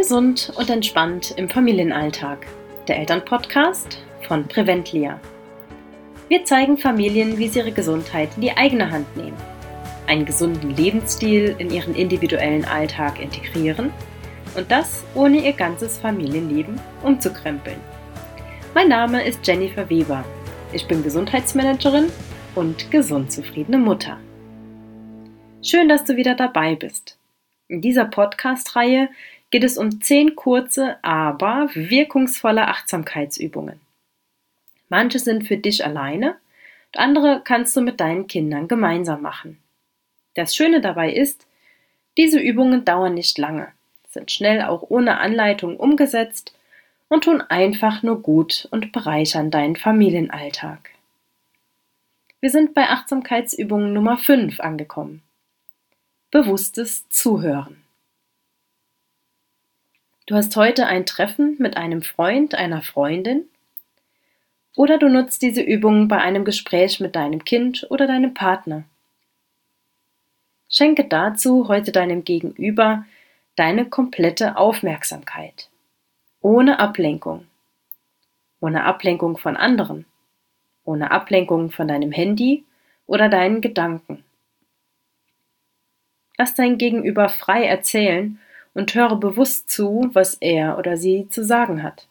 Gesund und entspannt im Familienalltag. Der Elternpodcast von Preventlia. Wir zeigen Familien, wie sie ihre Gesundheit in die eigene Hand nehmen, einen gesunden Lebensstil in ihren individuellen Alltag integrieren und das ohne ihr ganzes Familienleben umzukrempeln. Mein Name ist Jennifer Weber. Ich bin Gesundheitsmanagerin und gesund zufriedene Mutter. Schön, dass du wieder dabei bist. In dieser Podcast-Reihe geht es um 10 kurze, aber wirkungsvolle Achtsamkeitsübungen. Manche sind für dich alleine, und andere kannst du mit deinen Kindern gemeinsam machen. Das Schöne dabei ist, diese Übungen dauern nicht lange, sind schnell auch ohne Anleitung umgesetzt und tun einfach nur gut und bereichern deinen Familienalltag. Wir sind bei Achtsamkeitsübung Nummer 5 angekommen. Bewusstes Zuhören. Du hast heute ein Treffen mit einem Freund, einer Freundin oder du nutzt diese Übung bei einem Gespräch mit deinem Kind oder deinem Partner. Schenke dazu heute deinem Gegenüber deine komplette Aufmerksamkeit, ohne Ablenkung von anderen, ohne Ablenkung von deinem Handy oder deinen Gedanken. Lass dein Gegenüber frei erzählen und höre bewusst zu, was er oder sie zu sagen hat.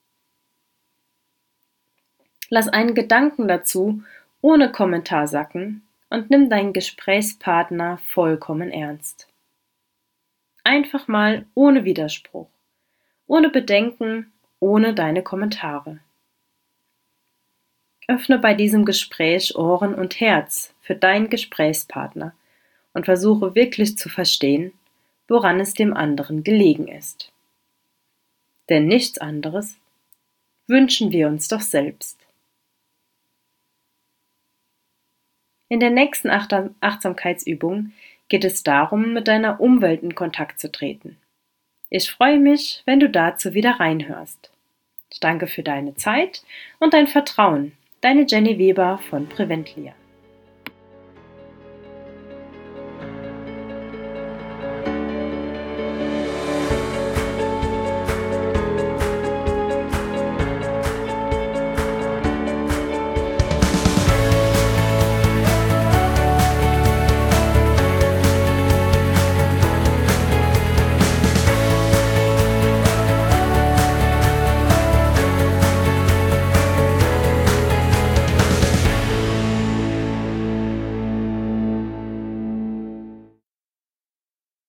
Lass einen Gedanken dazu ohne Kommentar sacken und nimm deinen Gesprächspartner vollkommen ernst. Einfach mal ohne Widerspruch, ohne Bedenken, ohne deine Kommentare. Öffne bei diesem Gespräch Ohren und Herz für deinen Gesprächspartner und versuche wirklich zu verstehen, woran es dem anderen gelegen ist. Denn nichts anderes wünschen wir uns doch selbst. In der nächsten Achtsamkeitsübung geht es darum, mit deiner Umwelt in Kontakt zu treten. Ich freue mich, wenn du dazu wieder reinhörst. Ich danke für deine Zeit und dein Vertrauen. Deine Jenny Weber von Preventlia.